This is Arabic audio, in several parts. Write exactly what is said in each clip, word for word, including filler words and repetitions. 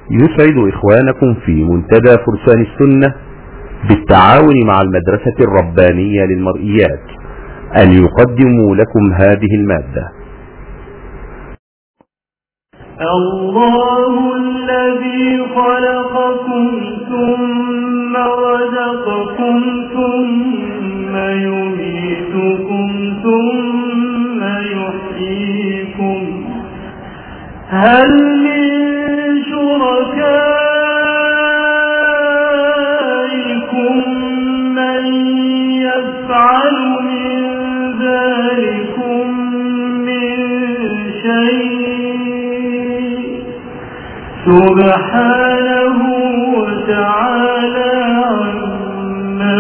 يسعد إخوانكم في منتدى فرسان السنة بالتعاون مع المدرسة الربانية للمرئيات أن يقدموا لكم هذه المادة. الله الذي خلقكم ثم رزقكم ثم يميتكم ثم يحييكم هل من شركائكم من يفعل من ذلكم من شيء سبحانه وتعالى عما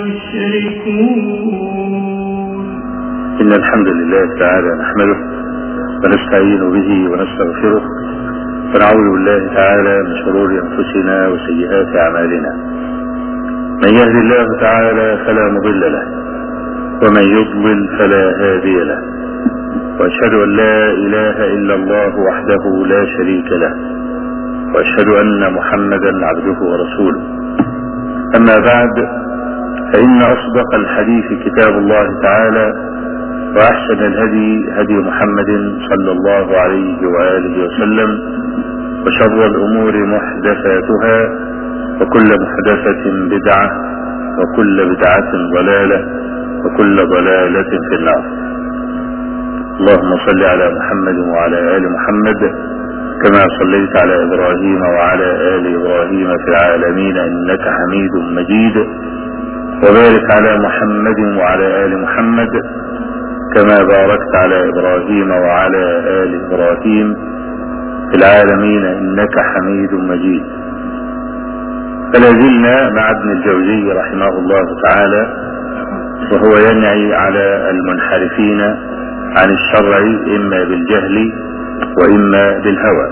يشركون. إن الحمد لله تعالى نحمده ونستعين به ونستغفره ونعوذ بالله تعالى من شرور أنفسنا وسيئات أعمالنا. من يهد الله تعالى فلا مضل له ومن يضلل فلا هادي له، وأشهد أن لا إله إلا الله وحده لا شريك له، وأشهد أن محمدا عبده ورسوله. أما بعد، فإن أصدق الحديث كتاب الله تعالى، وأحسن الهدي هدي محمد صلى الله عليه وآله وسلم، وشر الأمور محدثاتها، وكل محدثة بدعة، وكل بدعة ضلالة، وكل ضلالة في النار. اللهم صل على محمد وعلى آل محمد كما صليت على إبراهيم وعلى آل إبراهيم في العالمين إنك حميد مجيد، وبارك على محمد وعلى آل محمد كما باركت على إبراهيم وعلى آل إبراهيم في العالمين إنك حميد مجيد. فلا زلنا مع ابن الجوزي رحمه الله تعالى، وهو ينعي على المنحرفين عن الشرع إما بالجهل وإما بالهوى.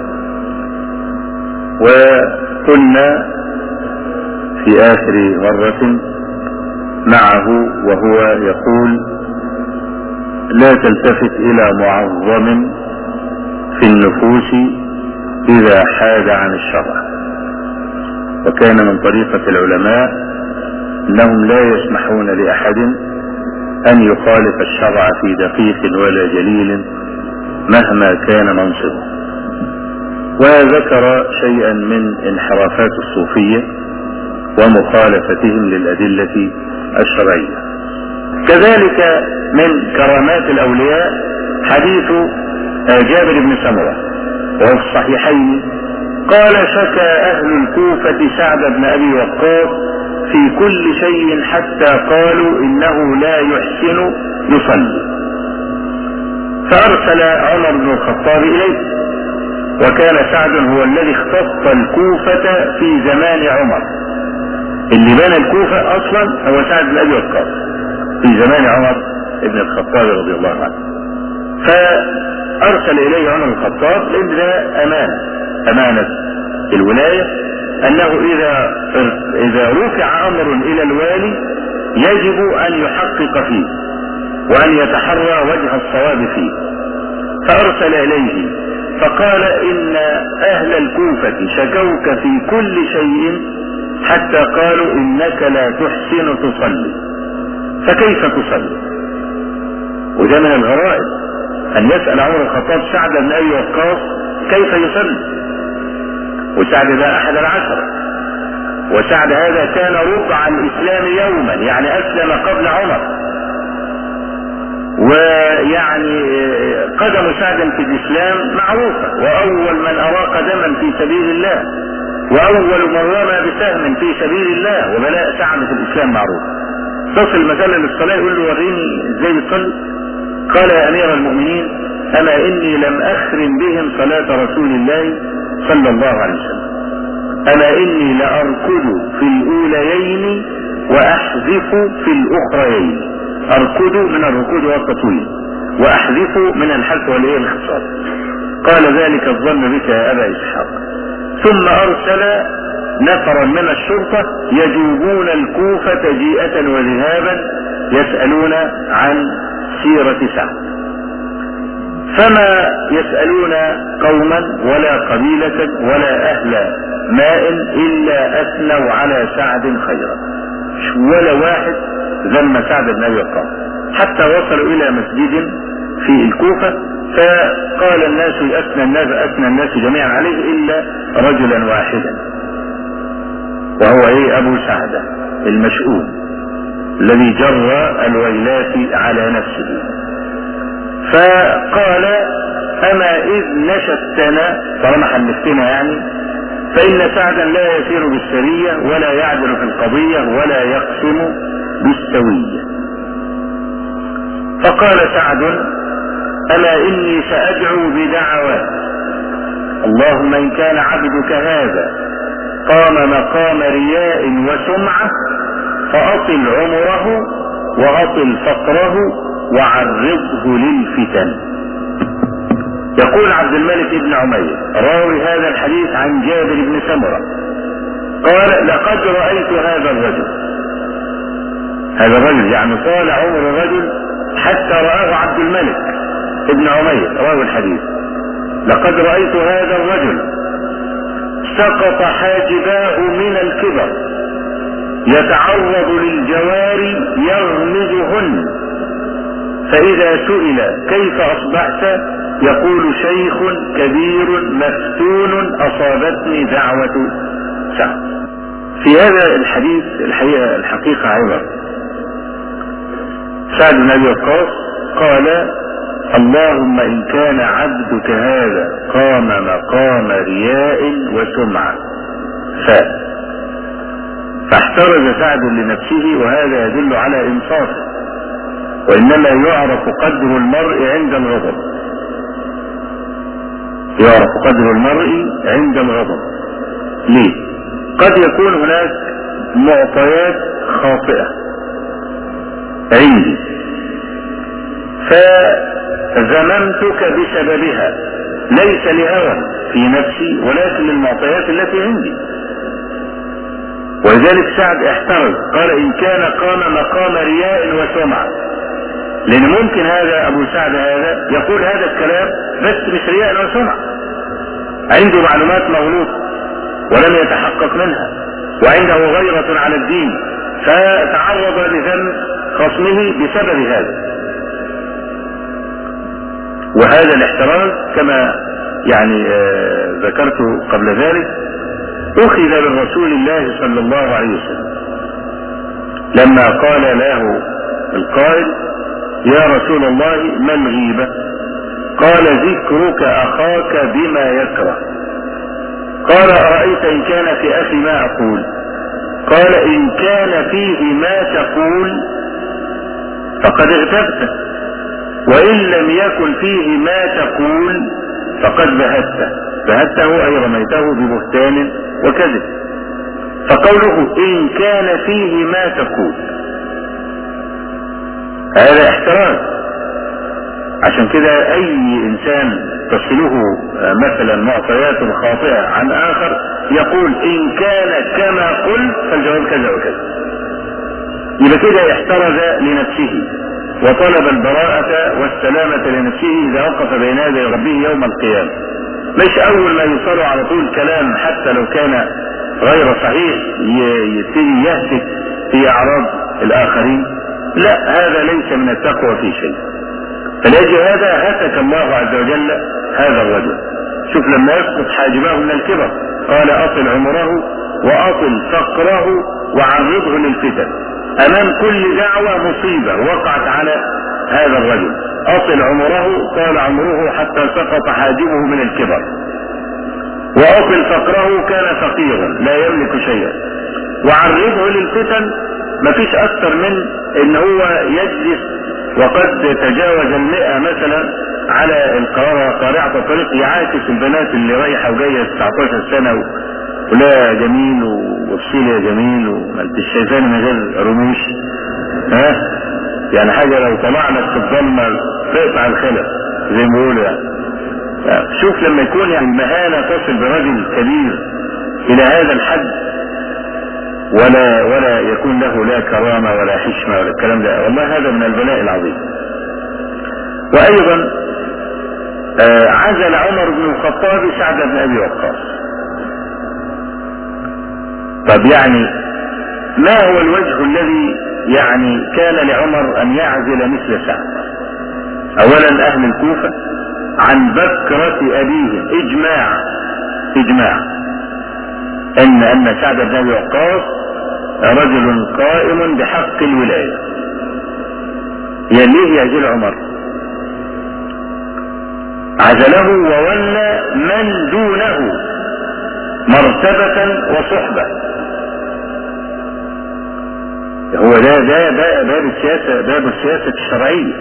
وقلنا في آخر مرة معه وهو يقول: لا تلتفت إلى معظم في النفوس إذا حاد عن الشرع. وكان من طريقة العلماء أنهم لا يسمحون لأحد أن يخالف الشرع في دقيق ولا جليل مهما كان منصبه. وذكر شيئا من انحرافات الصوفية ومخالفتهم للأدلة الشرعية. كذلك من كرامات الأولياء حديث جابر بن سمرة وهو في الصحيحين، قال: شكى أهل الكوفة سعد بن أبي وقاص في كل شيء حتى قالوا إنه لا يحسن يصلي، فأرسل عمر بن الخطاب إليه. وكان سعد هو الذي اختص الكوفة في زمان عمر، اللي بنى الكوفة أصلا هو سعد بن أبي وقاص في زمان عمر بن الخطاب رضي الله عنه. فأرسل إليه عمر بن الخطاب لأن ده أمانة أمانة الولاية، أنه إذا إذا رفع أمر إلى الوالي يجب أن يحقق فيه وأن يتحرى وجه الصواب فيه. فأرسل إليه فقال: إن أهل الكوفة شكوك في كل شيء حتى قالوا إنك لا تحسن تصلي، فكيف تصلي؟ وده من الغرائب أن يسأل عمر الخطاب سعد بن أبي وقاص كيف يصلي. وسعد ده أحد العشرة، وسعد هذا كان ربع الإسلام يوما، يعني أسلم قبل عمر. ويعني قدم سعد في الإسلام معروفة، وأول من أراق دما في سبيل الله، وأول من رمى بسهم في سبيل الله. وبلاء سعد في الإسلام معروف. تصل مثلا للصلاة يقول له: وريني ازاي بتصلي. قال: يا أمير المؤمنين، أما إني لم أخرم بهم صلاة رسول الله صلى الله عليه وسلم، أما إني لأركض في الأوليين وأحذف في الأخريين. أركض من الركود والتطويل، وأحذف من الحذف والانخفاض. قال: ذلك الظن بك يا أبا إسحاق. ثم أرسل نفرا من الشرطة يجوبون الكوفة جيئة وذهابا يسألون عن سيرة سعد. فما يسألون قوما ولا قبيلة ولا أهل ماء إلا أثنوا على سعد خيرا. ولا واحد ذم سعد بن أبي وقاص، حتى وصلوا إلى مسجد في الكوفة فقال الناس أثنى الناس أثنى الناس جميعا عليه إلا رجلا واحدا، وهو إيه؟ أبو سعدة المشؤوم الذي جر الويلات على نفسه. فقال أما إذ نشدتنا، طالما حلفتنا يعني، فإن سعدا لا يسير بالسرية ولا يعدل في القضية ولا يقسم بالسوية. فقال سعد أما إني سأدعو بدعوات، اللهم إن كان عبدك هذا قام مقام رياء وسمعة فأطل عمره وأطل فقره وعرضه للفتن. يقول عبد الملك بن عمير راوي هذا الحديث عن جابر بن سمرة قال لقد رأيت هذا الرجل، هذا الرجل يعني طال عمر الرجل حتى رآه عبد الملك ابن عمير راوي الحديث، لقد رأيت هذا الرجل سقط حاجباه من الكبر يتعرض للجواري يغمزهن، فإذا سئل كيف أصبحت يقول شيخ كبير مفتون أصابتني دعوة سعد. في هذا الحديث الحقيقة الحقيقة عبر. سعد بن أبي وقاص قال اللهم إن كان عبدك هذا قام مقام رياء وسمعة ف فاحترز سعد لنفسه، وهذا يدل على إنصافه، وإنما يعرف قدر المرء عند الغضب، يعرف قدر المرء عند الغضب. ليه؟ قد يكون هناك معطيات خاطئة عندي فذممتك بسببها، ليس لهوى في نفسي ولكن للمعطيات التي عندي. ولذلك سعد احترز قال إن كان قام مقام رياء وسمعة، لأن ممكن هذا أبو سعد هذا يقول هذا الكلام بس مش رياء وسمعة، عنده معلومات مغلوطة ولم يتحقق منها، وعنده غيرة على الدين فتعرض لذنب خصمه بسبب هذا. وهذا الاحتراز كما يعني آه ذكرت قبل ذلك أخذ من رسول الله صلى الله عليه وسلم لما قال له القائل يا رسول الله ما الغيبة؟ قال ذكرك أخاك بما يكره. قال أرأيت إن كان في أخي ما أقول؟ قال إن كان فيه ما تقول فقد اغتبته، وإن لم يكن فيه ما تقول فقد بهته، بهته أي رميته ببهتان وكذب. فقوله إن كان فيه ما تقول هذا احتراز. عشان كده أي إنسان تصله مثلا معطيات خاطئة عن آخر يقول إن كان كما قلت فالجواب كذا وكذا، يبقى كده احترز لنفسه وطلب البراءة والسلامة لنفسه إذا وقف بين يدي ربه يوم القيامة. مش أول ما يوصله على طول كلام حتى لو كان غير صحيح يبتدي يهتك في أعراض الآخرين، لا، هذا ليس من التقوى في شيء. فلأجل هذا هتك الله عز وجل هذا الرجل. شوف لما يسقط حاجباه من الكبر قال أطل عمره وأطل فقره وعرضه للفتن. أمام كل دعوة مصيبة وقعت على هذا الرجل. أطل عمره طال عمره حتى سقط حاجبه من الكبر، وأطل فقره كان فقيرا لا يملك شيئا، وعرضه للفتن. مفيش أكثر من إن هو يجلس وقد تجاوز المئة مثلا على القارعة قارعة الطريق يعاكس البنات اللي رايحة وجاية تسعتاشر سنة ولا جميل وبصيل يا جميل وما انتش شايفاني من غير رموش، ها يعني حاجة لو طلعنا في الظلمة تقطع الخلق زي ما بيقولوا يعني. شوف لما يكون يعني المهانة تصل برجل كبير إلى هذا الحد ولا ولا يكون له لا كرامة ولا حشمة ولا الكلام ده، والله هذا من البلاء العظيم. وأيضا آه عزل عمر بن الخطاب سعد بن ابي وقاص. طب يعني ما هو الوجه الذي يعني كان لعمر ان يعزل مثل سعد؟ اولا اهل الكوفة عن بكرة ابيهم اجماع اجماع ان ان سعد بن ابي وقاص رجل قائم بحق الولاية. يعني ليه يعزل عمر؟ عزله وولى من دونه مرتبة وصحبة. هو ده ده ده باب السياسة، باب السياسة الشرعية،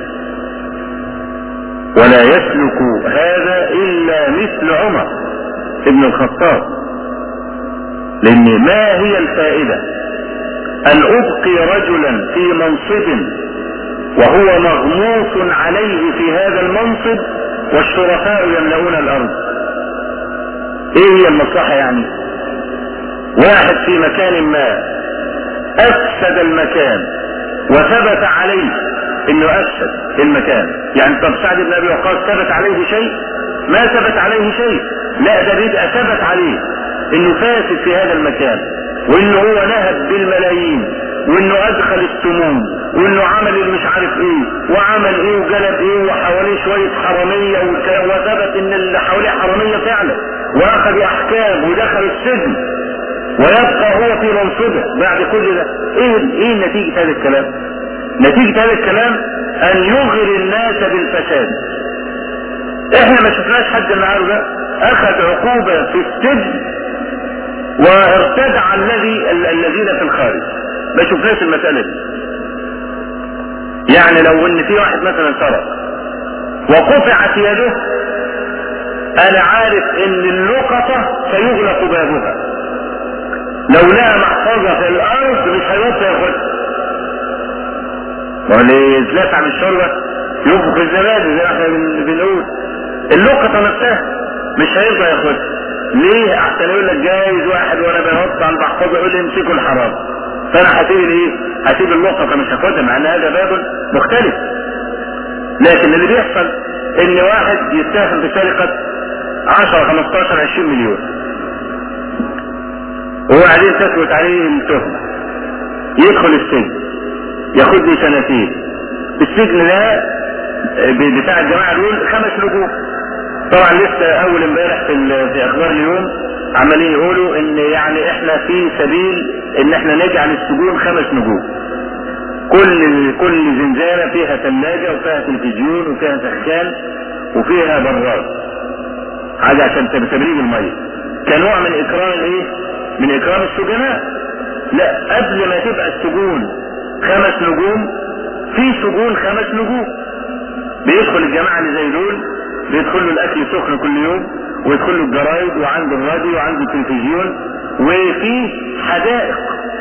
ولا يسلك هذا إلا مثل عمر ابن الخطاب. لأن ما هي الفائدة أن أبقي رجلا في منصب وهو مغموس عليه في هذا المنصب والشرفاء يملؤون الأرض؟ إيه هي المصلحة يعني؟ واحد في مكان ما أفسد المكان وثبت عليه إنه أفسد المكان. يعني طب سعد بن أبي وقاص ثبت عليه شيء؟ ما ثبت عليه شيء، لا ده بيبقى ثبت عليه إنه فاسد في هذا المكان، وإنه هو نهب بالملايين، وإنه أدخل السموم، وإنه عمل اللي مش عارف إيه وعمل إيه وجلب إيه وحواليه شوية حرامية، وثبت إن اللي حواليه حرامية فعلا، وأخذ أحكام ودخل السجن، ويبقى هو في منصبه بعد كل ده. ايه ايه نتيجة هذا الكلام؟ نتيجة هذا الكلام ان يغري الناس بالفساد. احنا ما شفناش حد النهارده اخذ عقوبة في السجن وارتدع الذي الذين في الخارج. ما شفناش المسألة دي. يعني لو ان في واحد مثلا سرق وقطعت يده، انا عارف ان اللقطة سيغلق بابها، لو لقى محفظة في الارض مش هيوصل ياخدها، واللي يتلسع من الشربة ينفخ الزبادي زي ما احنا بنقول. اللقطة نفسها مش هيرضى ياخدها. ليه؟ احسن يقول لك جايز واحد وانا بنط على المحفظة يقول لي امسكوا الحرام، فانا هسيب الايه؟ هسيب اللقطة مش هاخدها، مع ان هذا باب مختلف. لكن اللي بيحصل ان واحد يتهم بسرقة عشرة خمستاشر عشرين مليون، وبعدين تثبت عليه التهمة، يدخل السجن ياخد لي سنتين. السجن ده بتاع الجماعة دول خمس نجوم. طبعا لسه اول امبارح في, في اخبار اليوم عمالين يقولوا ان يعني احنا في سبيل ان احنا نجعل السجون خمس نجوم، كل كل زنزانة فيها ثلاجة وفيها تلفزيون وفيها سخان وفيها براد، حاجة عشان تبريد المية، كنوع من اكرام الايه؟ من اكرام السجناء. لا، قبل ما تبقى السجون خمس نجوم، في سجون خمس نجوم بيدخل الجماعة اللي زي دول، بيدخل له الاكل سخن كل يوم، ويدخل له الجرايد وعنده الراديو وعنده التلفزيون، وفي حدائق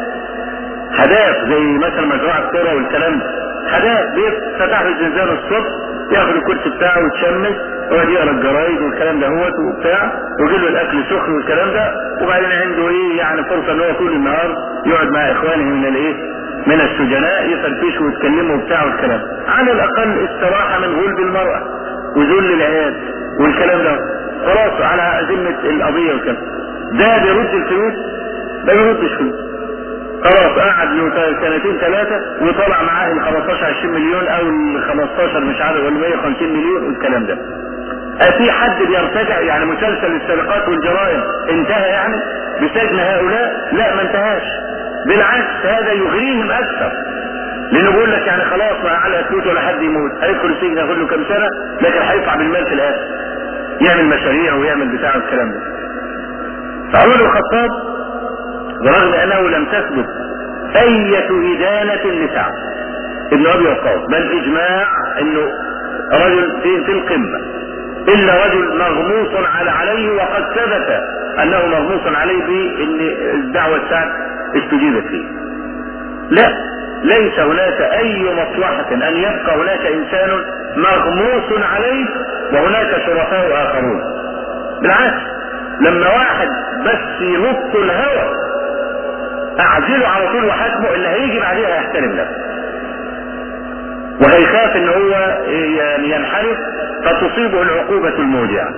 حدائق زي مثلا مزرعة كرة والكلام ده، حدائق بيفتح له الزنزانة الصبح ياخد الكرسي بتاعه ويتشمس ويقعد يقرا الجرايد والكلام ده هوت وبتاع، ويجيب له الاكل سخن والكلام ده، وبعدين عنده ايه يعني فرصه ان هو طول النهار يقعد مع اخوانه من الايه؟ من السجناء، يفرفشوا ويتكلموا وبتاع والكلام. على الاقل استراحه من غلب المراه وذل العيال والكلام ده، خلاص على ذمه القضيه والكلام. ده بيرد الفلوس؟ ده بيردش فلوس. خلاص قعد له سنتين ثلاثه وطلع معاه ال خمستاشر عشرين مليون او ال خمستاشر مش عارف ولا مية وخمسين مليون والكلام ده. في حد بيرتجع؟ يعني مسلسل السرقات والجرائم انتهى يعني بسجن هؤلاء؟ لا، ما انتهاش، بالعكس هذا يغريهم اكثر، لانه بيقول لك يعني خلاص ما على فلوس ولا حد يموت، هيدخل السجن ياخد له كام سنه لكن هيطلع بالمال في الاخر، يعمل مشاريع ويعمل بتاع الكلام ده. فعمر الخطاب برغم انه لم تثبت اية ادانة لسعد ابن ابي وقاص، بل اجماع انه رجل في, في القمة، الا رجل مغموس على عليه، وقد ثبت انه مغموس عليه بان دعوة سعد استجيبت فيه. لا، ليس هناك اي مصلحة ان يبقى هناك انسان مغموس عليه وهناك شرفاء اخرون. بالعكس، لما واحد بس ينط الهوى اعزله على طول وحاكمه، اللي هيجي بعديها هيحترم نفسه. وهيخاف ان هو يعني ينحرف فتصيبه العقوبة الموجعة،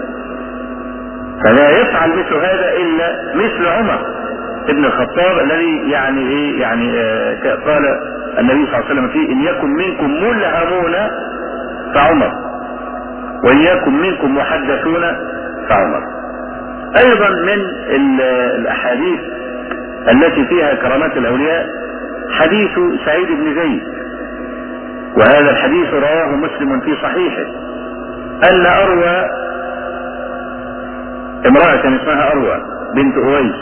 فلا يفعل مثل هذا الا مثل عمر ابن الخطاب الذي يعني ايه يعني آه قال النبي صلى الله عليه وسلم فيه: ان يكن منكم ملهمون فعمر، وان يكن منكم محدثون فعمر. ايضا من الاحاديث التي فيها كرامات الاولياء حديث سعيد بن زيد، وهذا الحديث رواه مسلم في صحيحه، ان اروى امرأة كان اسمها اروى بنت اويس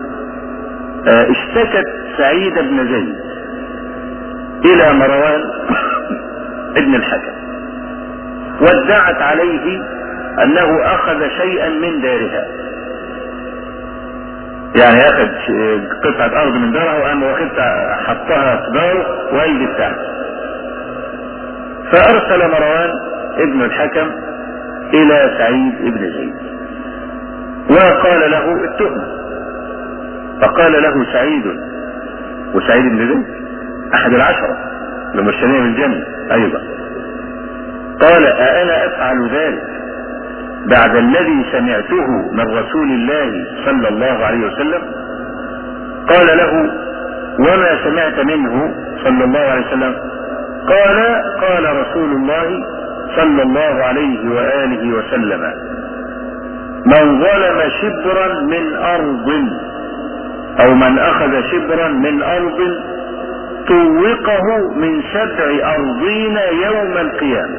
اشتكت سعيد بن زيد الى مروان ابن الحكم، وادعت عليه انه اخذ شيئا من دارها، يعني اخذ قطعة ارض من دارها وقام واخدها حطها في داره وقال بتاعها. فارسل مروان ابن الحكم الى سعيد بن زيد وقال له التهمة، فقال له سعيد، وسعيد بن زيد احد العشرة المبشرين بالجنة ايضا، قال: أأنا افعل ذلك بعد الذي سمعته من رسول الله صلى الله عليه وسلم؟ قال له: وما سمعت منه صلى الله عليه وسلم؟ قال: قال رسول الله صلى الله عليه وآله وسلم: من ظلم شبرا من أرض أو من أخذ شبرا من أرض طوقه من سبع أرضين يوم القيامة.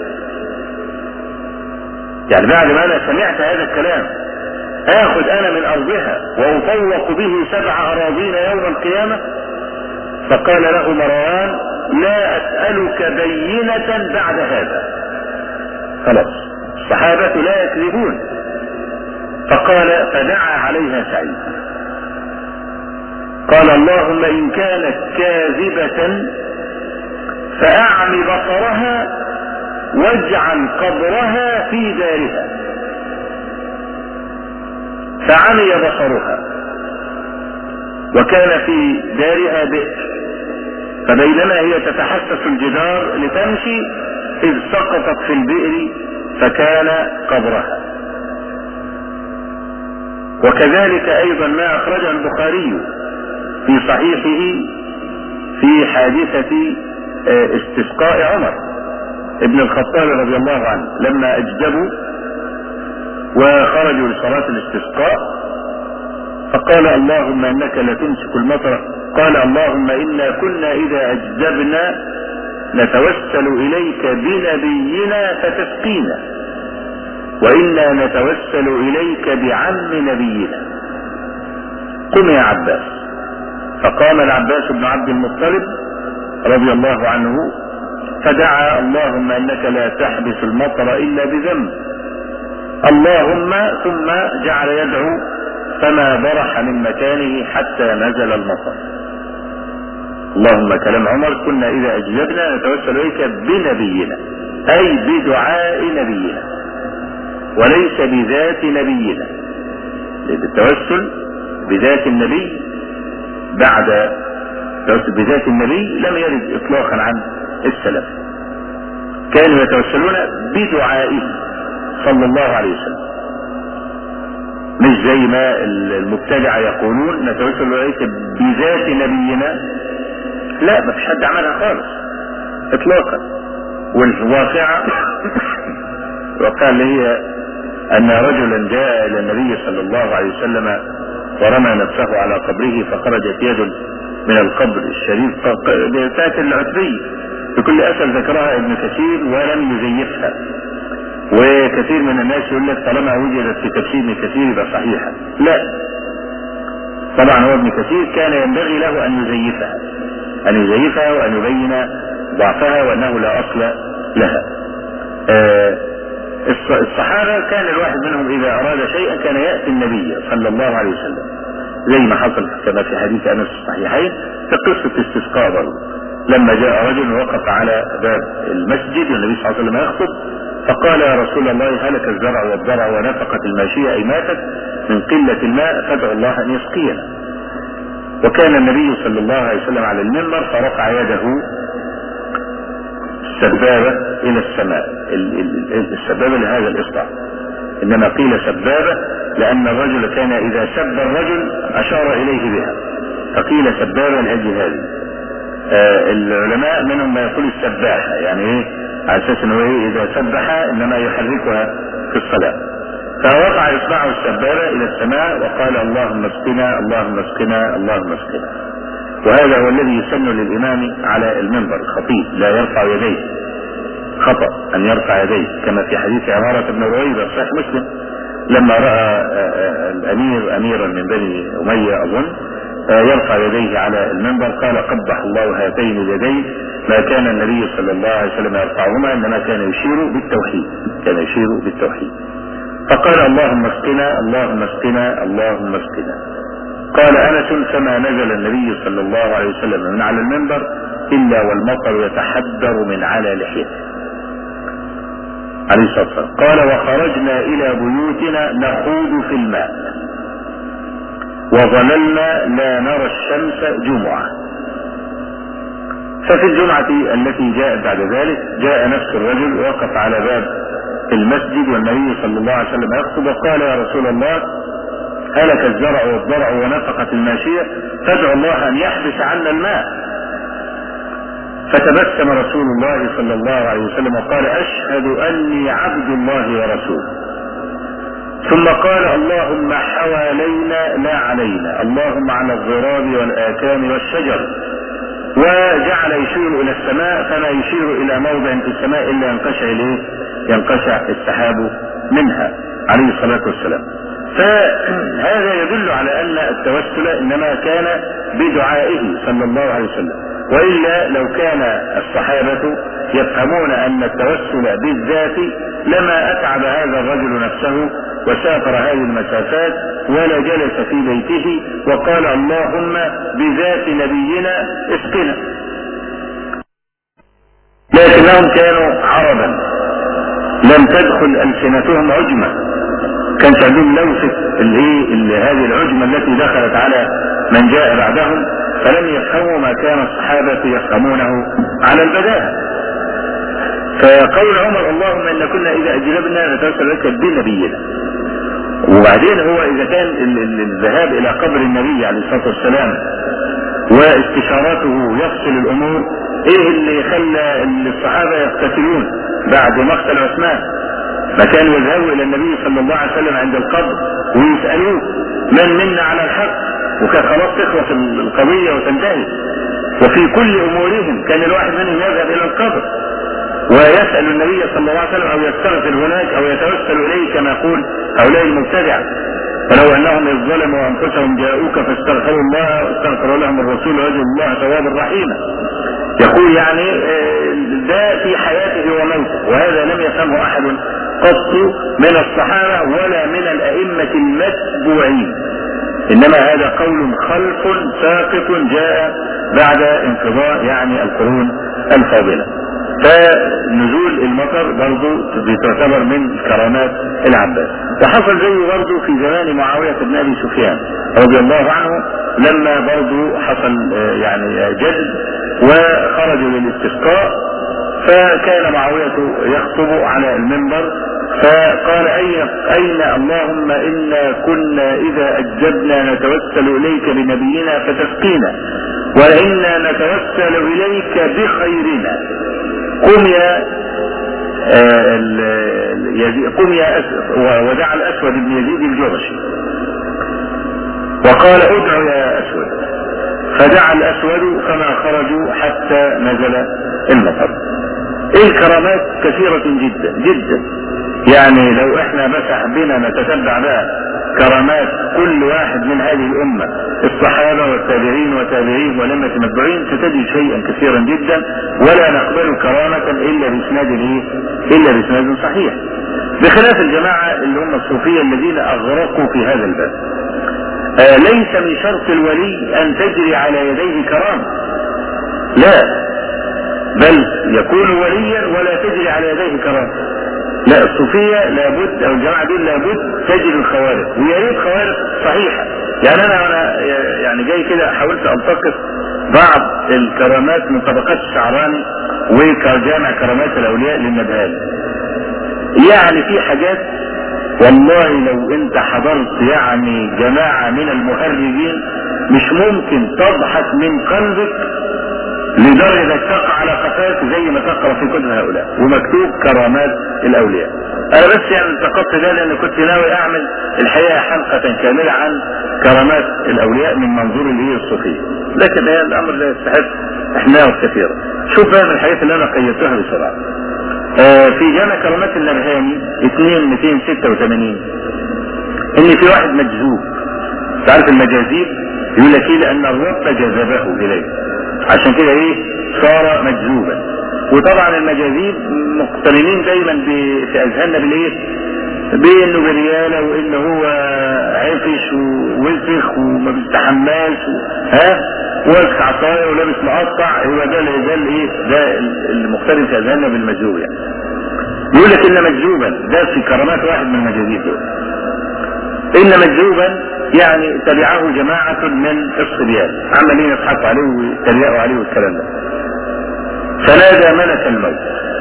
يعني بعد ما أنا سمعت هذا الكلام آخذ أنا من أرضها وأطوق به سبع أراضين يوم القيامة؟ فقال له مروان: لا أسألك بينة بعد هذا. خلاص، الصحابة لا يكذبون. فقال: فدعا عليها سعيد، قال: اللهم إن كانت كاذبة فأعم بصرها واجعل قبرها في دارها. فعمي بصرها، وكان في دارها بئر، فبينما هي تتحسس الجدار لتمشي إذ سقطت في البئر فكان قبرها. وكذلك أيضا ما أخرجه البخاري في صحيحه في حادثة استسقاء عمر ابن الخطاب رضي الله عنه لما أجدبوا وخرجوا لصلاة الاستسقاء، فقال: اللهم إنك لتمسك المطر. قال: اللهم إنا كنا إذا أجدبنا نتوسل إليك بنبينا فتسقينا، وإنا نتوسل إليك بعم نبينا. قم يا عباس. فقام العباس بن عبد المطلب رضي الله عنه فدعا: اللهم إنك لا تحبس المطر إلا بذنب. اللهم، ثم جعل يدعو فما برح من مكانه حتى نزل المطر. اللهم، كلام عمر: كنا إذا أجلبنا نتوسل إليك بنبينا، أي بدعاء نبينا وليس بذات نبينا، لأن التوسل بذات النبي بعد التوسل بذات النبي لم يرد إطلاقا عن السلف، كانوا يتوسلون بدعائه صلى الله عليه وسلم، مش زي ما المبتدعة يقولون نتوسل إليك بذات نبينا. لا، ما فيش حد عملها خالص اطلاقا. والواقعة الواقعة اللي هي ان رجلا جاء الى النبي صلى الله عليه وسلم ورمى نفسه على قبره، فخرجت يد من القبر الشريف بتاعت العتبي بكل اسف، ذكرها ابن كثير ولم يزيفها. وكثير من الناس يقول لك طالما وجدت في تفسير ابن كثير يبقى صحيحة. لا، طبعا هو ابن كثير كان ينبغي له ان يزيفها ان يزيفها وان يبين ضعفها وانه لا اصل لها. آه الصحابة كان الواحد منهم اذا اراد شيئا كان يأتي النبي صلى الله عليه وسلم، زي ما حصل كما في حديث انس الصحيحين في قصة استسقاء برضه، لما جاء رجل وقف على باب المسجد والنبي صلى الله عليه وسلم يخطب، فقال: يا رسول الله، هلك الزرع والضرع ونفقت الماشية اي ماتت من قلة الماء، فادعوا الله ان يسقينا. وكان النبي صلى الله عليه وسلم على المنبر فرفع يده سبابة إلى السماء، السبابة لهذا الإصبع، إنما قيل سبابة لأن الرجل كان إذا سب الرجل أشار إليه بها، فقيل سبابة لأجل هذه. آه العلماء منهم ما يقول السباحة، يعني إيه على أساس إنه إيه إذا سبح إنما يحركها في الصلاة. فوقع إصبعه السبابة إلى السماء وقال اللهم اسقنا اللهم اسقنا اللهم اسقنا. وهذا هو الذي يسن للإمام على المنبر الخطيب، لا يرفع يديه، خطأ أن يرفع يديه، كما في حديث عمارة بن رويبة صحيح مسلم لما رأى الأمير أميرا من بني أمية أظن يرفع يديه على المنبر قال قبح الله هاتين اليدين، ما كان النبي صلى الله عليه وسلم يرفعهما إنما كان يشير بالتوحيد، كان يشير بالتوحيد. فقال اللهم اسقنا اللهم اسقنا اللهم اسقنا. قال أنس فما نزل النبي صلى الله عليه وسلم من على المنبر إلا والمطر يتحدر من على لحيته عليه الصلاة والسلام. قال وخرجنا إلى بيوتنا نخوض في الماء وظللنا لا نرى الشمس جمعة. ففي الجمعة التي جاءت بعد ذلك جاء نفس الرجل ووقف على باب المسجد والنبي صلى الله عليه وسلم يخطب وقال يا رسول الله هلك الزرع والضرع ونفقت الماشية فادعو الله أن يحبس عنا الماء. فتبسم رسول الله صلى الله عليه وسلم وقال أشهد أني عبد الله ورسوله. ثم قال اللهم حوالينا لا علينا، اللهم على الضراب والآكام والشجر. وجعل يشير إلى السماء فما يشير إلى موضع في السماء إلا ينقشع إليه ينقشع السحاب منها عليه الصلاة والسلام. فهذا يدل على أن التوسل إنما كان بدعائه صلى الله عليه وسلم، وإلا لو كان الصحابة يفهمون أن التوسل بالذات لما أتعب هذا الرجل نفسه وسافر هذه المسافات ولا جلس في بيته وقال اللهم بذات نبينا اسقنا. لكنهم كانوا عربا لم تدخل ألسنتهم عجمة، كانت عندهم لوثة هذه العجمة التي دخلت على من جاء بعدهم، فلم يفهموا ما كان الصحابة يفهمونه على البداهة. فقول عمر اللهم إن كنا إذا أجلبنا نتوسل لك بنبينا. وبعدين هو إذا كان الذهاب إلى قبر النبي عليه الصلاة والسلام واستشاراته يفصل الأمور، إيه اللي خلى الصحابة يقتتلون بعد مقتل عثمان؟ ما كانوا يذهبوا إلى النبي صلى الله عليه وسلم عند القبر ويسألوه من منا على الحق، وكان خلاص تخلص القضية وتنتهي. وفي كل أمورهم كان الواحد منهم يذهب إلى القبر ويسأل النبي صلى الله عليه وسلم أو يستغفر هناك أو يتوسل إليه كما يقول هؤلاء المبتدعة. ولو أنهم إذ ظلموا أنفسهم جاءوك فاستغفروا الله واستغفر لهم الرسول وجد الله توابا رحيما. يقول يعني ده في حياته وموته، وهذا لم يفهمه أحد قط من الصحابة ولا من الأئمة المتبوعين، إنما هذا قول خلف ساقط جاء بعد انقضاء يعني القرون الفاضلة. فنزول المطر برضو بتعتبر من كرامات العباس. وحصل زيه برضو في زمان معاوية بن أبي سفيان رضي الله عنه لما برضو حصل يعني جد وخرجوا للاستسقاء، فكان معاوية يخطب على المنبر فقال أين, أين اللهم إنا كنا إذا أجبنا نتوسل إليك بنبينا فتسقينا وإنا نتوسل إليك بخيرنا. قم يا قم يا ودعا الأسود بن يزيد الجرشي وقال ادعو يا أسود، فدعا الأسود فما خرجوا حتى نزل المطر. ايه الكرامات كثيرة جدا جدا، يعني لو احنا بس حبينا نتتبع بقى كرامات كل واحد من هذه الأمة الصحابة والتابعين وتابعين ولما تمتبعين ستجد شيئا كثيرا جدا، ولا نقبل كرامة إلا بإسناد إيه؟ إلا بإسناد صحيح، بخلاف الجماعة اللي هم الصوفية الذين أغرقوا في هذا الباب. آه ليس من شرط الولي أن تجري على يديه كرامة، لا، بل يكون وليا ولا تجري على يديه كرامة. لا، الصوفية لابد او الجماعة دول لابد تجد الخوارق، ويا ريت خوارق صحيحة. يعني انا انا يعني جاي كده حاولت التقط بعض الكرامات من طبقات الشعراني وجامع كرامات الاولياء للنبهاني. يعني في حاجات والله لو انت حضرت يعني جماعة من المهرجين مش ممكن تضحك من قلبك لدرجة تقع على قفاك زي ما تقرأ في كتب هؤلاء ومكتوب كرامات الاولياء. انا بس يعني التقطت ده لان كنت ناوي اعمل الحقيقة حلقة كاملة عن كرامات الاولياء من منظور الايه الصوفية، لكن هذا الامر لا يستحق احناء كثيرا. شوف بقى من الحاجات اللي انا قيدتها بسرعة. آه في جامع كرامات النبهاني اثنين مئتين وستة وثمانين ان في واحد مجذوب. تعرف المجاذيب يقول لك ايه؟ لان الرب جذبه اليه، عشان كده ايه صار مجذوبا. وطبعا المجاذيب مقترنين دايما في اذهاننا بالايه؟ بانه برياله وانه هو عفش ووسخ وما بيستحماش ها واسع عصايه ولابس مقطع. هو ده ده الايه؟ ده المقترن في اذهاننا بالمجذوب. يعني يقول لك ان مجذوبا ده في كرامات واحد من المجاذيب دول. ان مجذوبا يعني تبعه جماعه من الصبيان عمالين يضحكوا عليه ويتريقوا عليه والكلام ده. فنادى ملك الموت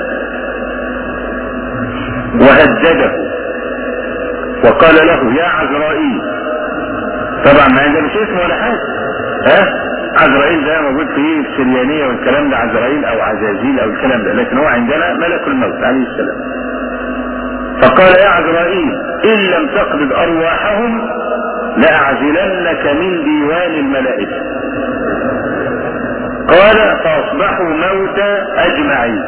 وهدده وقال له يا عزرائيل. طبعا ما عنده مش اسمه ولا حاجه. ها عزرائيل ده موجود في السريانيه والكلام ده، عزرائيل او عزازيل او الكلام ده، لكن هو عندنا ملك الموت عليه السلام. فقال يا عزرائيل ان لم تقبض ارواحهم لاعزلنك من ديوان الملائكه. قال فاصبحوا موتى اجمعين.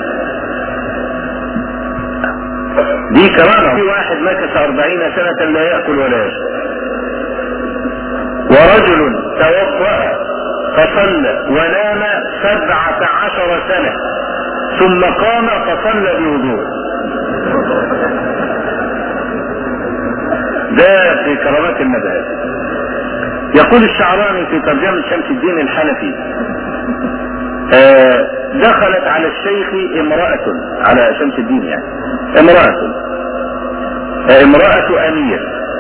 دي كرامه. في واحد مكث أربعين سنة لا يأكل ولا يشرب، ورجل توضأ فصلى ونام سبعة عشر سنة ثم قام فصلى بوضوء. ده في كرامات النبهات. يقول الشعراني في ترجمة شمس الدين الحنفي آه دخلت على الشيخ امرأة، على شمس الدين يعني امرأة آه امرأة أمير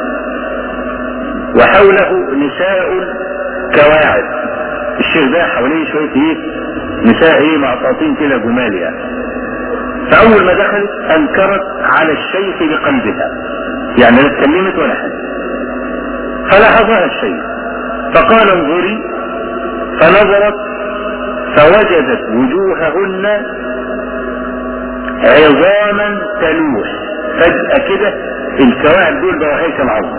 وحوله نساء كواعد. الشيخ ده حواليه شوية ايه نساء ايه معطاطين كده جمال يعني. فأول ما دخلت أنكرت على الشيخ بقلبها، يعني لا اتكلمت ولا حاجة. فلاحظها الشيخ فقال انظري، فنظرت فوجدت وجوههن عظاما تلوح. فجأة كده الكواعب دول بقوا هيكل عظم،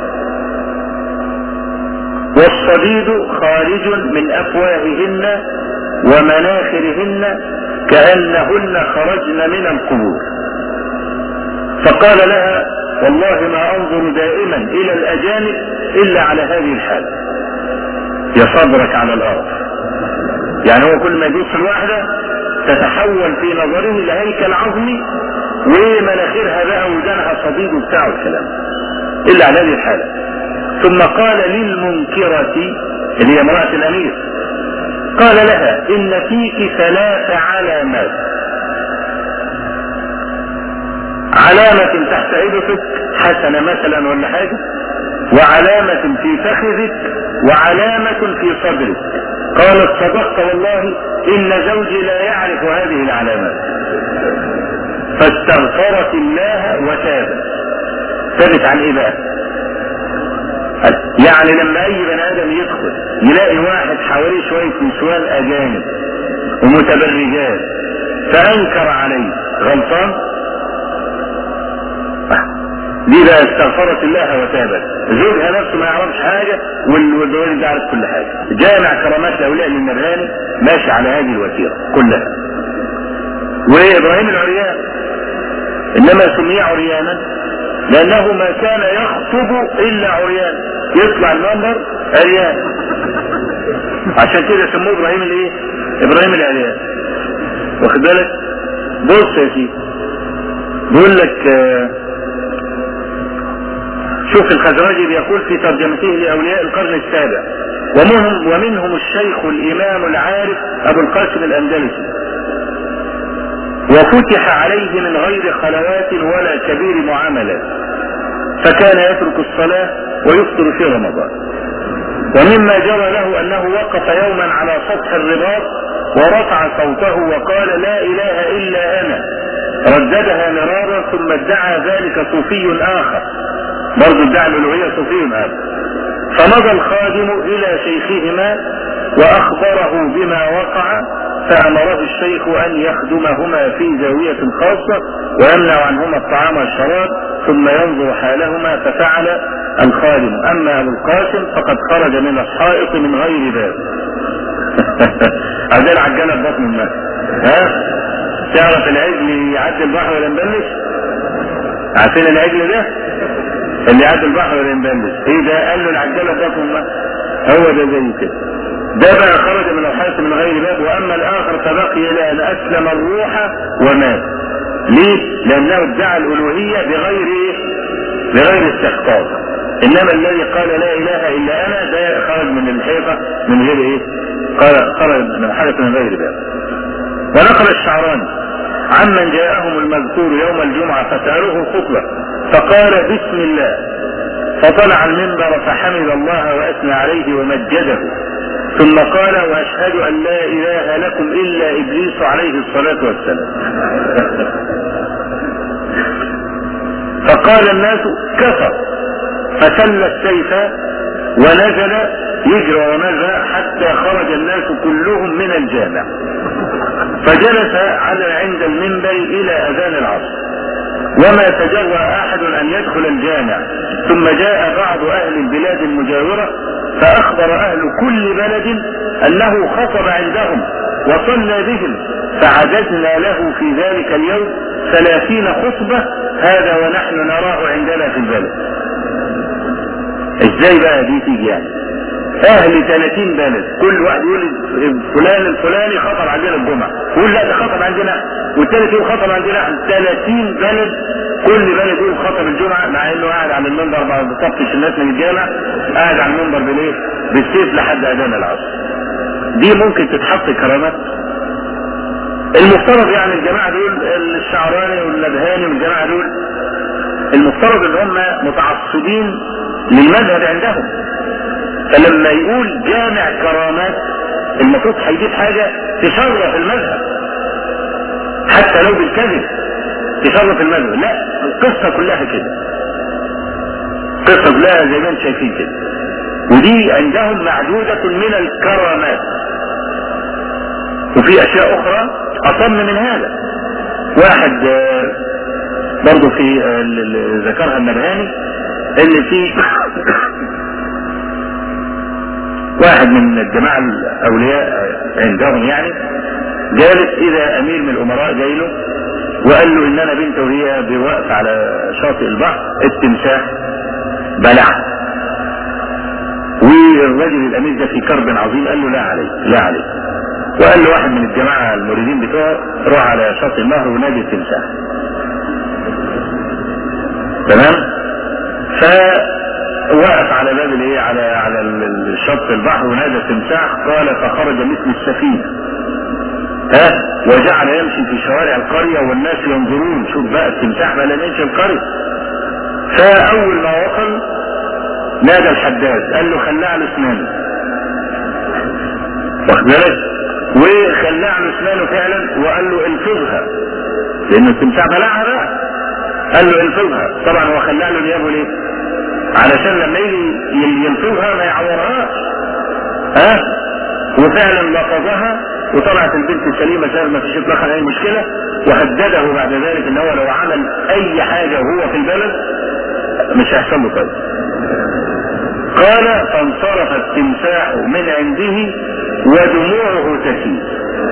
والصديد خارج من أفواههن ومناخرهن كأنهن خرجن من القبور. فقال لها والله ما أنظر دائما إلى الأجانب إلا على هذه الحال. يصبرك على الأرض. يعني هو كل ما يدوس الواحدة تتحول في نظره لهيكل عظمي ومناخرها بقى ودانها صديد وبتاع الكلام إلا على هذه الحالة. ثم قال للمنكرة اللي هي امرأة الأمير، قال لها إن فيك ثلاث علامات: علامة تحت إبطك حسنة مثلا ولا حاجة، وعلامة في فخذك، وعلامة في صدرك. قالت صدقت والله إن زوجي لا يعرف هذه العلامات. فاستغفرت الله وتابت. تابت عن إيه بقى؟ يعني لما أي بني آدم يدخل يلاقي واحد حواليه شوية نسوان أجانب ومتبرجات فأنكر عليه، غلطان؟ دي بقى استغفرت الله وتابت. زوجها نفسه ما يعرفش حاجة والولد ده يعرف كل حاجة. جامع كرامات الأولياء للنبهاني ماشي على هذه الوتيرة كلها. وإبراهيم العريان إنما سمي عريانا لأنه ما كان يخطب إلا عريان، يطلع المنبر عريان، عشان كده سموه إبراهيم الإيه؟ إبراهيم العريان. واخد بالك؟ بص يا سيدي بيقول لك آه شوف الخزرجي بيقول في ترجمته لأولياء القرن السابع: ومنهم, ومنهم الشيخ الإمام العارف أبو القاسم الأندلسي، وفتح عليه من غير خلوات ولا كبير معاملات، فكان يترك الصلاة ويفطر في رمضان. ومما جرى له أنه وقف يوما على سطح الرباط ورفع صوته وقال لا إله إلا أنا، رددها مرارا ثم ادعى ذلك صوفي آخر، برضو ادعى الألوهية صوفي آخر. فمضى الخادم إلى شيخهما وأخبره بما وقع، فأمره الشيخ أن يخدمهما في زاوية خاصة ويمنع عنهما الطعام والشراب ثم ينظر حالهما، ففعل الخادم. أما أبو القاسم فقد خرج من الحائط من غير باب. عزيز عجلة بطن الماء. ها تعرف العجل يعدي البحر ولا ينبلش؟ عارفين العجل ده اللي يعدي البحر ولا ينبلش؟ ايه ده؟ قال له العجلة بطن الماء. هو ده زي كده. ده بقى خرج من الحائط من غير باب. واما الاخر فبقي الى ان اسلم الروح ومات. ليه؟ لانه ادعى الالوهية بغير ايه؟ بغير استحقاق. انما الذي قال لا اله الا انا ده خرج من الحيطة من غير ايه؟ قال خرج من الحائط من غير باب. ونقل الشعراني عمن جاءهم المذكور يوم الجمعة فسألوه خطبة فقال بسم الله، فطلع المنبر فحمد الله وأثنى عليه ومجده، ثم قال وأشهد أن لا إله لكم إلا إبليس عليه الصلاة والسلام. فقال الناس كفر، فسل السيف ونزل يجرى ونزل حتى خرج الناس كلهم من الجامع، فجلس على عند المنبر إلى أذان العصر، وما تجرأ أحد أن يدخل الجامع. ثم جاء بعض أهل البلاد المجاورة فأخبر أهل كل بلد أنه خطب عندهم وصلى بهم، فعددنا له في ذلك اليوم ثلاثين خطبة، هذا ونحن نراه عندنا في البلد. ازاي بقى دي تيجي يعني؟ اهل ثلاثين بلد كل واحد يقول فلان الفلاني خطب عندنا الجمعة، يقول لا ده خطب عندنا، والثالث يقول خطب عندنا. ثلاثين بلد كل بلد يقول خطب الجمعة، مع انه قاعد على المنبر ما بيطفش الناس من الجامع، قاعد على المنبر بالايه؟ بالسيف لحد اذان العصر. دي ممكن تتحط كرامات؟ المفترض يعني الجماعة دول الشعراني والنبهاني والجماعة دول المفترض ان هم متعصبين للمذهب عندهم، فلما يقول جامع كرامات المفروض هيجيب حاجة تشرف المذهب حتى لو بالكذب، تشرف المذهب. لا، القصة كلها كده، القصة كلها زي ما انتم شايفين كده، ودي عندهم معدودة من الكرامات. وفي اشياء اخرى اصم من هذا. واحد برضو في ذكرها النبهاني اللي في واحد من الجماعة الاولياء عندهم يعني جالس اذا امير من الامراء جاي له وقال له ان انا بنت وهي بوقف على شاطئ البحر التمساح بلعها، والرجل الامير ده في كرب عظيم قال له لا عليك لا عليك، وقال له واحد من الجماعة المريدين بتوعه روح على شاطئ النهر ونادي التمساح. تمام؟ فوقف على باب الايه على على الشط البحر ونادى التمساح، قال فخرج مثل السفينة ها وجعل يمشي في شوارع القرية والناس ينظرون، شوف بقى التمساح ما لم يمشي القرية. فاول ما وصل نادى الحداد قال له خلع له اسنانه، واخد بالك؟ وخلع له اسنانه فعلا وقال له الفظها، لان التمساح بلعها بقى، قال له الفظها. طبعا هو خلع له نيابه ليه؟ علشان لما يجي يلفظها ما يعورهاش ها. وفعلا لفظها وطلعت البنت سليمة سهل ما فيش اطلاقا اي مشكلة، وهدده بعد ذلك ان هو لو عمل اي حاجة وهو في البلد مش هيحصل له كده. قال فانصرف التمساح من عنده ودموعه تسيل.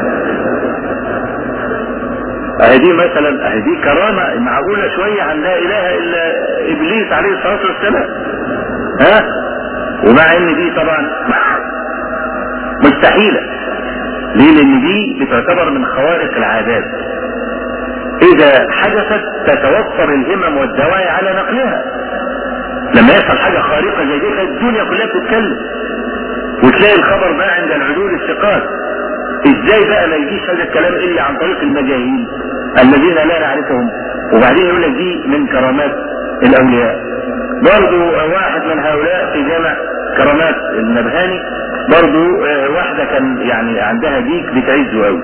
اهدي مثلا اهدي كرامة معقولة شوية عن لا اله الا ابليس عليه الصلاة والسلام ها، ومع ان دي طبعا مستحيلة. ليه؟ لان دي بتعتبر من خوارق العادات، اذا حدثت تتوفر الهمم والدواعي على نقلها. لما يحصل حاجة خارقة زي دي الدنيا كلها بتتكلم، وتلاقي الخبر بقى عند العدول الثقات. ازاي بقى ما يجيش هذا الكلام الا عن طريق المجاهيل الذين لا نعرفهم؟ وبعدين يقول لك دي من كرامات الاولياء. برضو واحد من هؤلاء في جامع كرامات النبهاني برضو واحدة كان يعني عندها ديك بتعزه قوي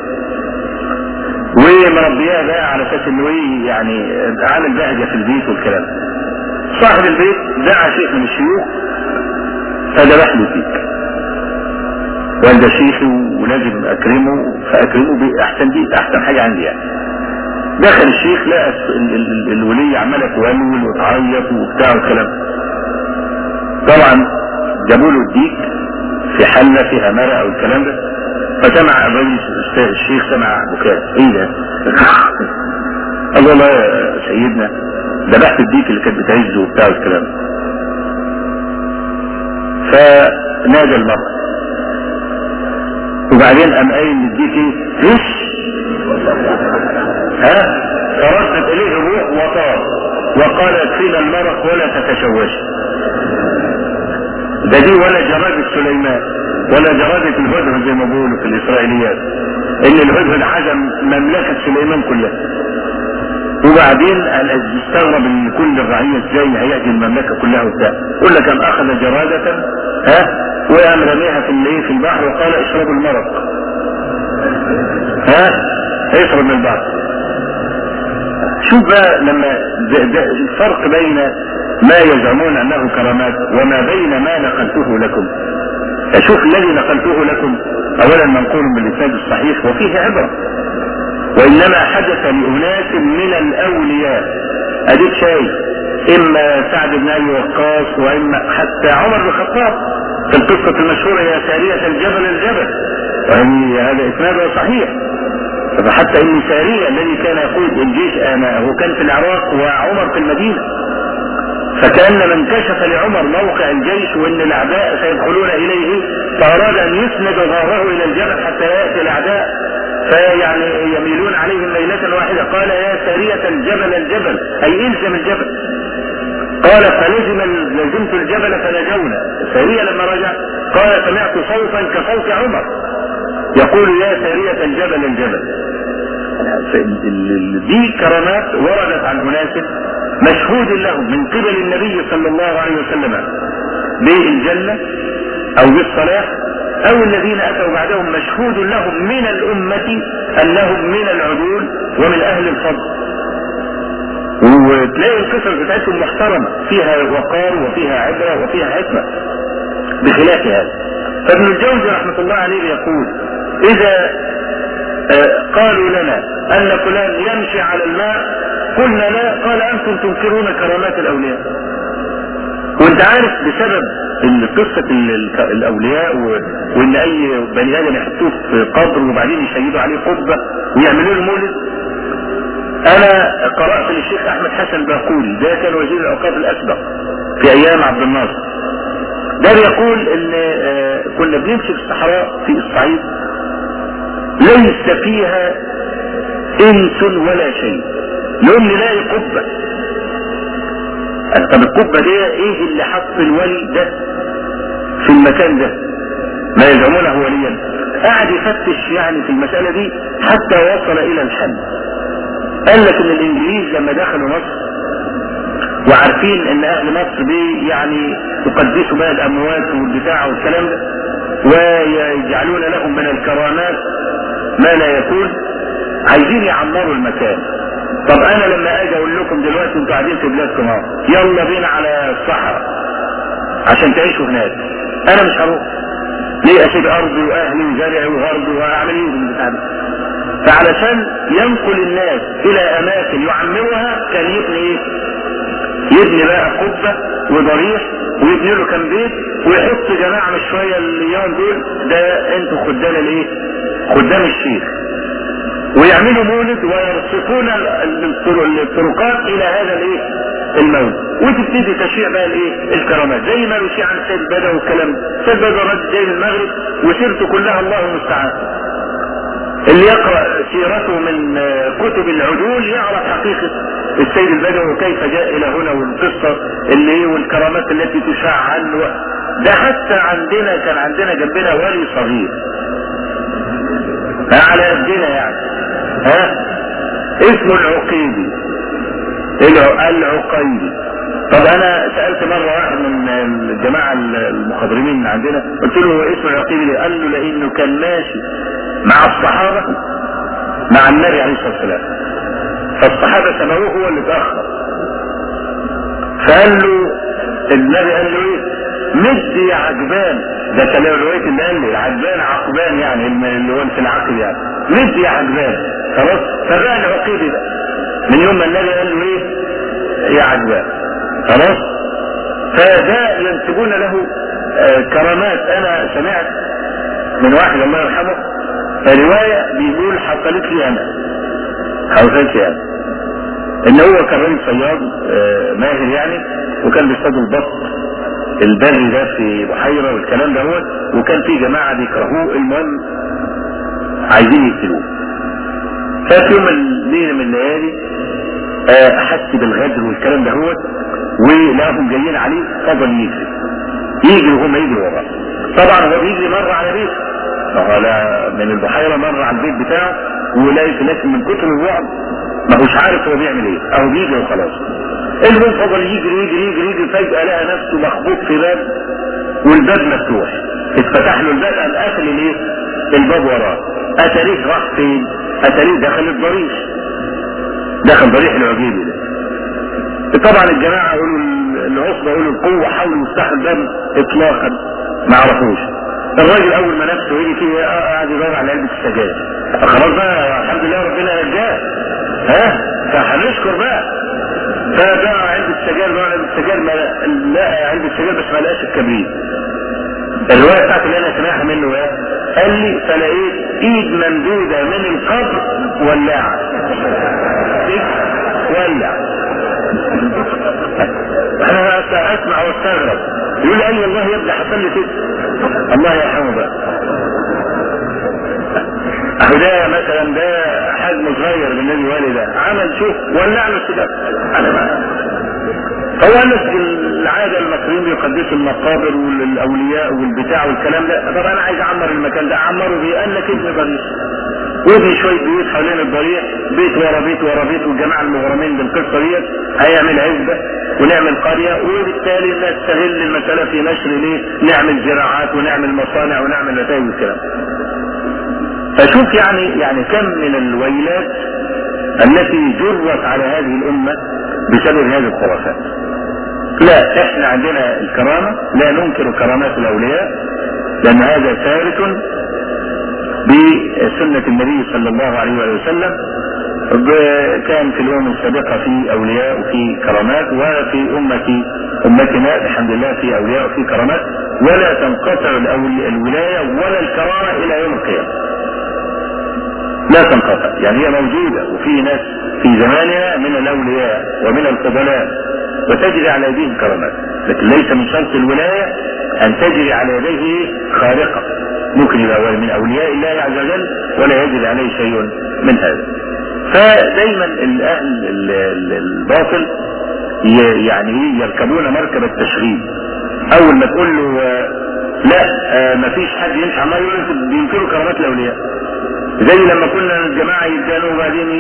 ومربيها بقى على اساس انه ايه يعني عامل بهجة في البيت والكلام. صاحب البيت دعا شيخ من الشيوخ فذبح له ديك، وقال ده شيخي ولازم اكرمه فاكرمه باحسن ديك، احسن حاجة عندي يعني. دخل الشيخ لقى الولية عمالة تولول وتعيط وبتاع والكلام. طبعا جابوا له الديك في حلة فيها مرق او الكلام ده، فسمع الرجل الشيخ سمع بكاء. ايه ده؟ قال والله يا سيدنا ذبحت الديك اللي كانت بتعزه وبتاع والكلام. فنادى المرأة وبعدين قام قايل للديك ايه؟ فش ها؟ فردت اليه الروح وطار وقالت فينا المرق ولا تتشوش. ده دي ولا جرادة سليمان ولا جرادة الهدهد زي ما بيقولوا في الاسرائيليات، ان الهدهد حجم مملكة سليمان كلها. وبعدين استغرب ان كل الرعية ازاي هيأتي المملكة كلها وبتاع. يقول لك ان اخذ جرادة ها وقام رميها في الايه في البحر وقال اشربوا المرق. ها اشرب من البحر. شوف بقى لما ده ده الفرق بين ما يزعمون انه كرامات وما بين ما نقلته لكم. شوف الذي نقلته لكم اولا منقول بالاسناد الصحيح وفيه عبرة، وانما حدث لاناس من الاولياء. اديك شايف اما سعد بن ابي وقاص واما حتى عمر بن الخطاب في القصة المشهورة يا سارية الجبل الجبل، وهي هذا اسناده صحيح. فحتى ان سارية الذي كان يقود الجيش انا هو كان في العراق وعمر في المدينة، فكأن من كشف لعمر موقع الجيش وان الاعداء سيدخلون اليه فاراد ان يسند ظهره الى الجبل حتى يأتي الاعداء فيعني يميلون عليهم ميلة واحدة. قال يا سارية الجبل الجبل اي الزم الجبل. قال فلزم لزمت الجبل فنجونا. سارية لما رجع قال سمعت صوتا كصوت عمر يقول يا سارية الجبل الجبل. دي كرامات وردت عن اناس مشهود لهم من قبل النبي صلى الله عليه وسلم بالجنة او بالصلاح، او الذين اتوا بعدهم مشهود لهم من الامة انهم من العدول ومن اهل الفضل. وتلاقي القصص بتاعتهم محترمة فيها وقار وفيها عبرة وفيها حكمة بخلاف هذا. فابن الجوزي رحمة الله عليه يقول اذا قالوا لنا ان فلان يمشي على الماء قلنا لا، قال انتم تنكرون كرامات الاولياء. وانت عارف بسبب قصة الاولياء وان اي بني ادم يحطوه في قبر وبعدين يشيدوا عليه قبة ويعملوا له مولد. انا قرأت للشيخ احمد حسن باقولي ده كان وزير الاوقاف الاسبق في ايام عبد الناصر، ده بيقول ان كنا بنمشي في الصحراء في الصعيد ليس فيها انس ولا شيء، يوم نلاقي قبة. طب القبة دي ايه اللي حط الولي ده في المكان ده؟ ما يزعمونه وليا. قاعد يفتش يعني في المسألة دي حتى وصل الى الحل. قال لك ان الانجليز لما دخلوا مصر وعارفين ان اهل مصر دي يعني يقدسوا بقى الاموات والبتاع والكلام ده ويجعلون لهم من الكرامات ما لا يكون، عايزين يعمروا المكان. طب انا لما اجي اقول لكم دلوقتي انتوا قاعدين في بلادكم اهو يلا بينا على الصحراء عشان تعيشوا هناك، انا مش هروح. ليه؟ اسيب ارضي واهلي وزرعي وغربي واعمل ايه بالبتاع ده؟ فعلشان ينقل الناس الى اماكن يعمرها كان يبني ايه؟ يبني بقى قبة وضريح ويبني له كام بيت ويحط جماعة مش شوية اليوم دول ده انتوا خدام الايه؟ خدام الشيخ، ويعملوا مولد ويرصفون الطرقات الى هذا الايه؟ المولد، وتبتدي تشيع بقى الايه؟ الكرامات زي ما يشيع عن سيد بدوي والكلام ده. سيد بدوي رد جاي من المغرب وسيرته كلها الله المستعان. اللي يقرأ سيرته من كتب العدول يعرف حقيقة السيد البدوي وكيف جاء الى هنا والقصة اللي ايه والكرامات التي تشاع عنه. ده حتى عندنا كان عندنا جنبنا ولي صغير على قدنا يعني ها اسمه العقيدي العقيدي طب انا سألت مرة واحد من الجماعة المخضرمين من عندنا، قلت له اسم العقيبي ليه؟ قال له لانه كان ماشي مع الصحابة مع النبي عليه الصلاة والسلام، فالصحابة سمعوه هو اللي اتأخر، فقال له النبي قال له ايه؟ مد يا عجبان، ده كان الرواية اللي قال لي عجبان عقبان يعني اللي هو في العقل يعني، مد يا عجبان خلاص. فبقى العقيبي ده من يوم ما النبي قال له ايه؟ يا عجبان خلاص. فده ينسبون له آه كرامات. انا سمعت من واحد الله يرحمه رواية بيقول حصلت لي انا حصلت لي انا ان هو كان راجل صياد آه ماهر يعني، وكان بيصطاد البط البري ده في بحيرة والكلام ده هو، وكان في جماعة بيكرهوه، المهم عايزين يقتلوه. ففي يوم الليلة من الليالي آه احس بالغدر والكلام ده هو، ولقاهم جايين عليه، فضل يجري يجري وهم يجري وراه. طبعا هو بيجري مرة على بيته، فهو من البحيرة مرة على البيت بتاعه، ولاقي لكن من كتر الوعد ما هوش عارف هو بيعمل ايه، او بيجري وخلاص. المهم فضل يجري يجري يجري يجري، فجأة لقى نفسه مخبوط في باب والباب مفتوح، اتفتح له الباب، قام قافل الايه؟ الباب وراه. اتاريخ راح فين؟ اتاريخ دخل الضريح، دخل ضريح العجيبي ده. طبعا الجماعة قالوا العصبة قالوا القوة حاولوا يفتحوا الباب اطلاقا ما عرفوش. الراجل اول ما نفسه يجي فيه قاعد يدور على علبة السجاير، فخلاص بقى الحمد لله ربنا نجاه، ها فهنشكر بقى. فبقى علبة السجاير بقى علبة السجاير ما لقى علبة السجاير بس ما لقاش الكبريت. الرواية بتاعت اللي انا سمعها منه ايه؟ قال لي فلقيت ايد ممدودة من القبر ولاعة ولع. انا اسمع واستغرب، يقول لي اي والله يا ابني حصل لي كده، الله يرحمه بقى. اهو ده مثلا ده حجم صغير بالنسبه لوالي ده، عمل شوف ولع له السجاير. انا بقى هو الناس العاده المصريين بيقدسوا المقابر والاولياء والبتاع والكلام ده. طب انا عايز اعمر المكان ده، اعمره بيه؟ قال لك ابني ضريح وابني شويه بيوت حوالين الضريح، بيت ورا بيت ورا بيت، والجماعه المغرمين بالقصه ديت هيعمل عزبه ونعمل قريه، وبالتالي نستغل المساله في نشر ليه؟ نعمل زراعات ونعمل مصانع ونعمل نتائج والكلام. فشوف يعني يعني كم من الويلات التي جرت على هذه الامه بسبب هذه الخرافات. لا احنا عندنا الكرامه، لا ننكر كرامات الاولياء، لان هذا ثابت بسنة النبي صلى الله عليه وسلم. كان في الأمم السابقة في أولياء وفي كرامات، وفي أمة أمتنا الحمد لله في أولياء وفي كرامات، ولا تنقطع الولاية ولا الكرامة إلى يوم القيامة، لا تنقطع. يعني هي موجودة، وفي ناس في زمانها من الأولياء ومن الفضلاء وتجري على يديه الكرامات، لكن ليس من شرط الولاية أن تجري على يديه خارقة، ممكن يبقى من أولياء الله عز وجل ولا يجري عليه شيء من هذا. فدايما الأهل الباطل يعني يركبون مركب التشغيل. أول ما تقول له لا مفيش حد ينفع ما يقول بينكروا كرامات الأولياء، زي لما كنا الجماعة يتجانوا وبعدين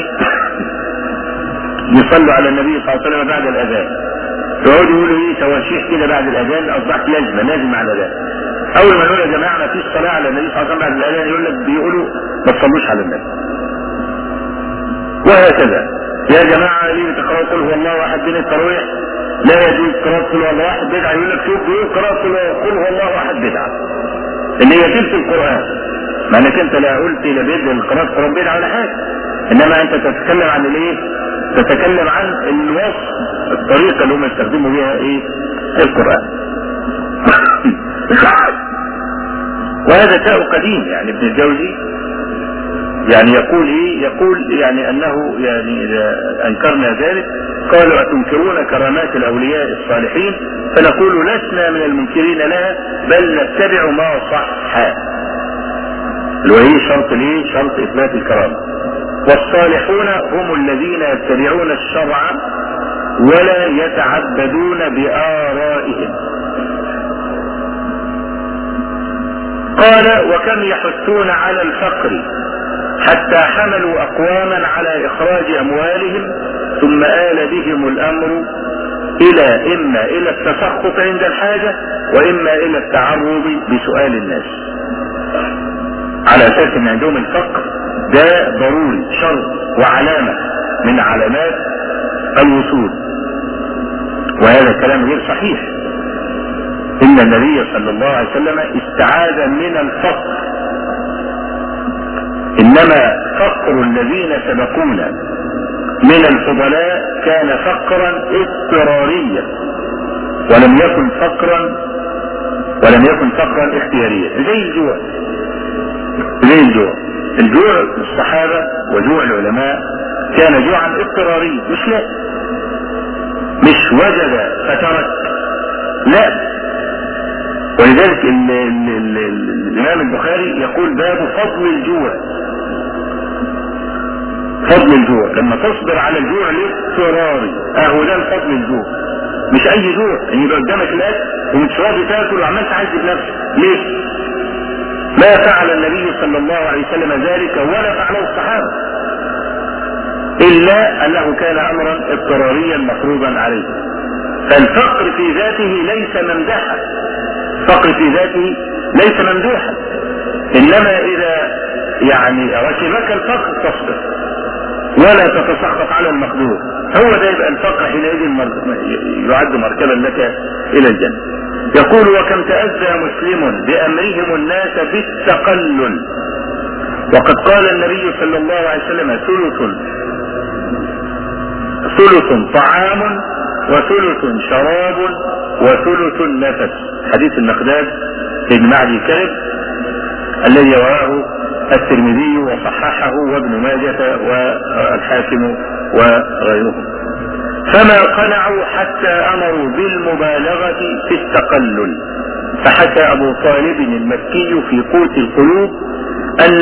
يصلوا على النبي صلى الله عليه وسلم بعد الأذان، يقعدوا يقولوا ايه تواشيح كده بعد الأذان، أصبحت لازمة لازم على الأذان. اول ما نقول يا جماعه ما فيش صلاه على النبي صلى الله عليه وسلم بعد الاذان، يقول لك بيقولوا ما تصلوش على النبي. وهكذا يا جماعه ليه بتقراوا قل هو الله احد بين التراويح؟ لا يجوز قراءه قل هو الله احد، بدعه. يقول لك شوف بيقول قراءه قل هو الله احد بدعه، اللي هي تلك القران. مع انك انت لا قلت لا بدعه قراءه القران بدعه ولا حاجه، انما انت تتكلم عن الايه؟ تتكلم عن الوصف، الطريقه اللي هم يستخدموا بها ايه؟ القران. وهذا تاء قديم. يعني ابن الجوزي يعني يقول ايه؟ يقول يعني انه يعني اذا انكرنا ذلك قالوا اتنكرون كرامات الاولياء الصالحين؟ فنقول لسنا من المنكرين لها، بل نتبع ما صح. وهي شرط ليه؟ شرط اثبات الكرامه. والصالحون هم الذين يتبعون الشرع ولا يتعبدون بآرائهم. قال وكم يحثون على الفقر حتى حملوا أقواما على إخراج أموالهم ثم آل بهم الأمر الى اما الى التسخط عند الحاجة واما الى التعرض بسؤال الناس، على اساس ان عندهم الفقر ده ضروري شرط وعلامة من علامات الوصول. وهذا كلام غير صحيح. ان النبي صلى الله عليه وسلم استعاذ من الفقر، انما فقر الذين سبقونا من الفضلاء كان فقرا اضطراريا ولم يكن فقرا ولم يكن فقرا اختياريا، زي الجوع. زي الجوع الجوع الصحابة وجوع العلماء كان جوعا اضطراريا، مش لا مش وجد فترك، لا. ولذلك ال ال ال الامام البخاري يقول باب فضل الجوع. فضل الجوع لما تصبر على الجوع الاضطراري، اهو ده الفضل الجوع، مش اي جوع ان يبقى قدامك الاكل ومش راضي تاكل وعمال تعذب نفسك. ليه؟ ما فعل النبي صلى الله عليه وسلم ذلك ولا فعله الصحابه، الا انه كان امرا اضطراريا مفروضا عليه. فالفقر في ذاته ليس ممدحا، الفقر في ذاته ليس ممدوحا، انما اذا يعني ركبك الفقر تصبر ولا تتسخط على المقدور، هو ده يبقى الفقر حينئذ يعد مركبا لك الى الجنة. يقول وكم تأذى مسلم بأمرهم الناس بالتقلل، وقد قال النبي صلى الله عليه وسلم ثلث ثلث طعام وثلث شراب وثلث نفس، حديث المقداد بن معدي كرب الذي رواه الترمذي وصححه وابن ماجه والحاكم وغيرهم. فما قنعوا حتى امروا بالمبالغة في التقلل. فحكى ابو طالب المكي في قوت القلوب ان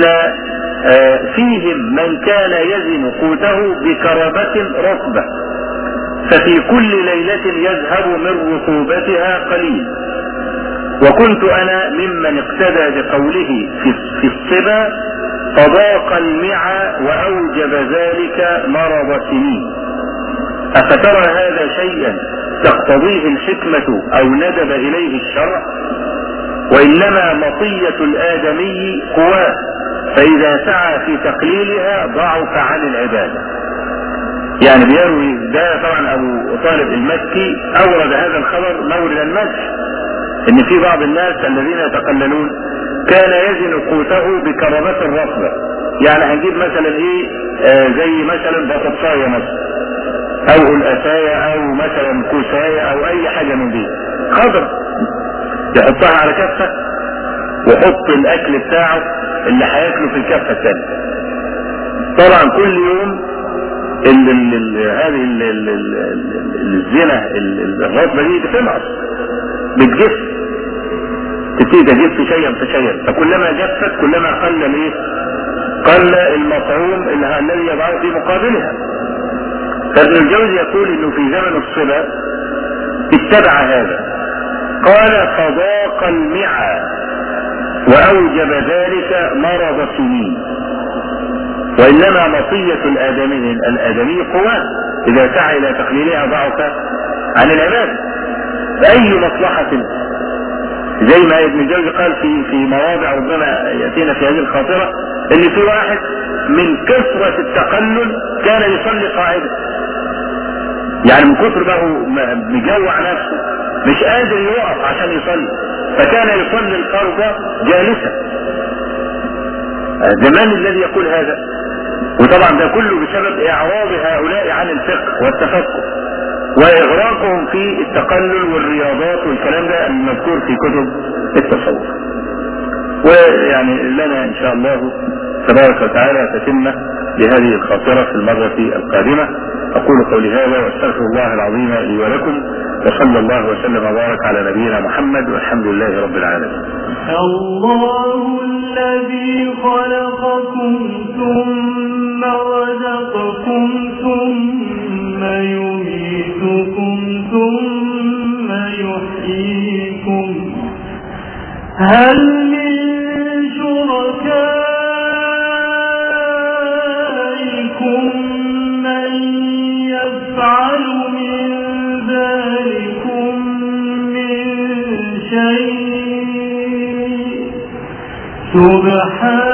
فيهم من كان يزن قوته بكربة رطبة، ففي كل ليلة يذهب من رطوبتها قليل. وكنت انا ممن اقتدى بقوله في الصبا فضاق المعى واوجب ذلك مرض سنين. افترى هذا شيئا تقتضيه الحكمة او ندب اليه الشرع؟ وانما مطية الادمي قواه، فاذا سعى في تقليلها ضعف عن العبادة. يعني بيروي ده طبعا ابو طالب المكي اورد هذا الخبر مورد المدح، ان في بعض الناس الذين يتقللون كان يزن قوته بكربات الرطبة. يعني هنجيب مثلا ايه آه زي مثلا بطاطساية مثلا او الاساية او مثلا كوساية او اي حاجة من دي خضر، يحطها على كفة وحط الاكل بتاعه اللي هياكله في الكفة الثانية. طبعا كل يوم ال ال ال هذه ال ال ال الزنا الرطبة دي بتنقص بتجف، تبتدي تجف شيئا فشيئا، فكلما جفت كلما قل الايه؟ قل المطعوم الذي يضعه في مقابلها. فابن الجوزي يقول انه في زمن الصبا اتبع هذا، قال فضاق المعى واوجب ذلك مرض سنين. وانما مطية الادمي الادمي قواه، اذا سعى الى تقليلها ضعف عن العبادة. فاي مصلحة زي ما ابن الجوزي قال في في مواضع ربما ياتينا في هذه الخاطرة، ان في واحد من كثرة التقلل كان يصلي قاعدة، يعني من كثر ما هو مجوع نفسه مش قادر يقف عشان يصلي، فكان يصلي الفرض جالسا. زمان الذي يقول هذا، وطبعا ده كله بسبب اعراض هؤلاء عن الفقه والتفقه واغراقهم في التقلل والرياضات والكلام ده المذكور في كتب التصوف. ويعني لنا ان شاء الله تبارك وتعالى تتمة لهذه الخاطرة في المرة القادمة. اقول قولي هذا واستغفر الله العظيم لي ولكم، وصلى الله وسلم وبارك على نبينا محمد، والحمد لله رب العالمين. الله الذي خلقكم ثم رزقكم ثم يميتكم ثم يحييكم، هل من شركائكم من يفعل من ذلك شيء سبحانه